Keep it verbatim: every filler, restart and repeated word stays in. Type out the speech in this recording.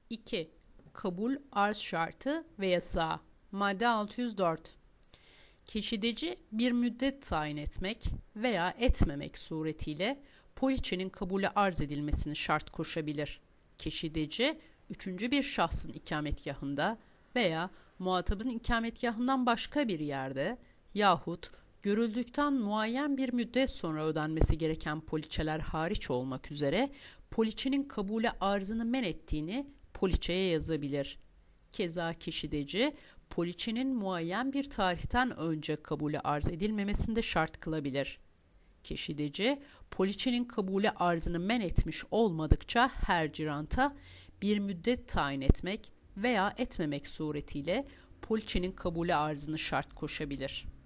iki. Kabul arz şartı ve yasağı. Madde altı yüz dört. Keşideci bir müddet tayin etmek veya etmemek suretiyle poliçenin kabulü arz edilmesini şart koşabilir. Keşideci, üçüncü bir şahsın ikametgahında veya muhatabın ikametgahından başka bir yerde yahut görüldükten muayyen bir müddet sonra ödenmesi gereken poliçeler hariç olmak üzere poliçenin kabule arzını men ettiğini poliçeye yazabilir. Keza keşideci, poliçenin muayyen bir tarihten önce kabule arz edilmemesini de şart kılabilir. Keşideci, poliçenin kabule arzını men etmiş olmadıkça her ciranta bir müddet tayin etmek veya etmemek suretiyle poliçenin kabule arzını şart koşabilir.